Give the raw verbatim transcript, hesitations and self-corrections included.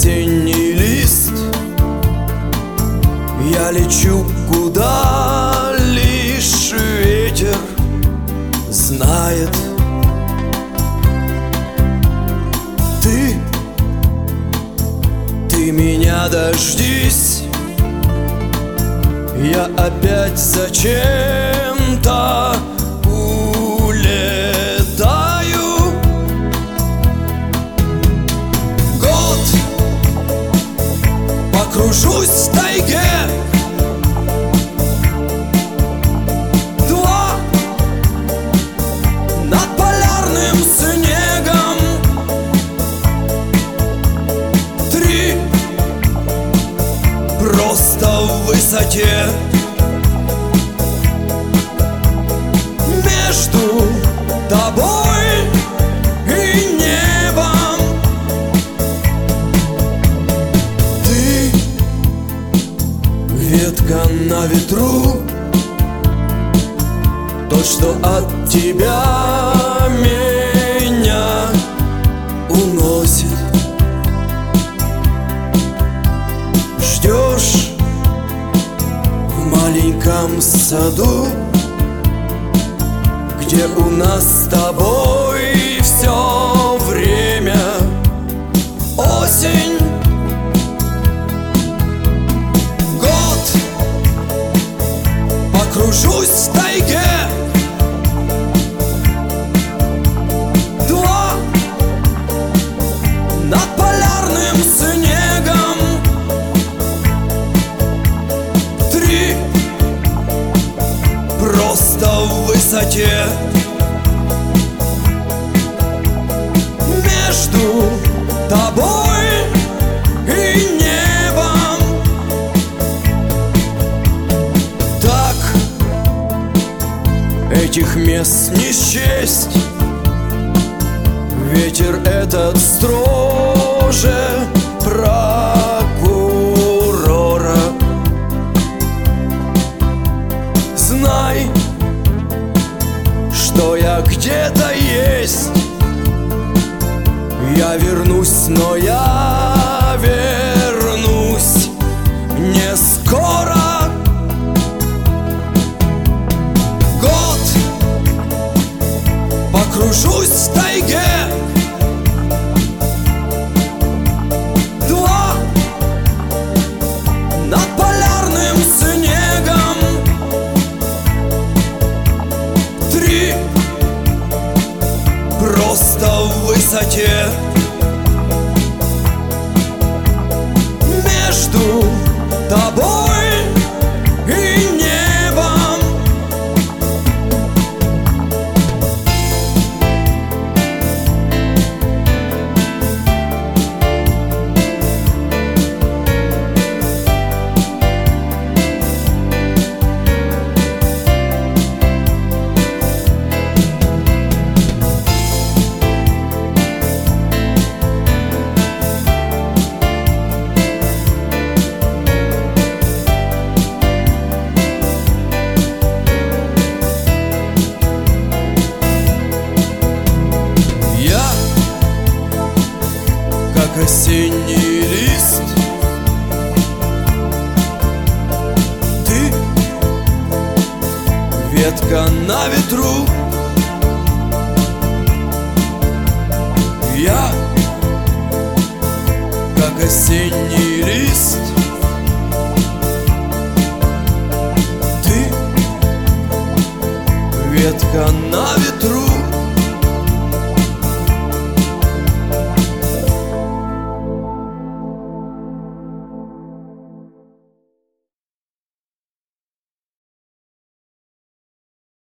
осенний лист. Я лечу, куда лишь ветер знает. Ты, ты меня дождись, я опять зачем-то улетаю. Год покружусь в тайге, два над полярным снегом, три просто в высоте. Между тобой и небом ты ветка на ветру, то, что от тебя меня уносит. Ждешь в маленьком саду, где у нас с тобой все время осень. Год покружусь в тайге, два над полярным снегом, три просто в высоте. Между тобой и небом так этих мест не счесть. Ветер этот строже прокурора. Знай, что я где-то есть. Я вернусь, но я вернусь не скоро. Год покружусь в тайге, два над полярным снегом, три просто в высоте. Между тобой и небом осенний лист. Ты ветка на ветру, я как осенний лист. Ты ветка на ветру.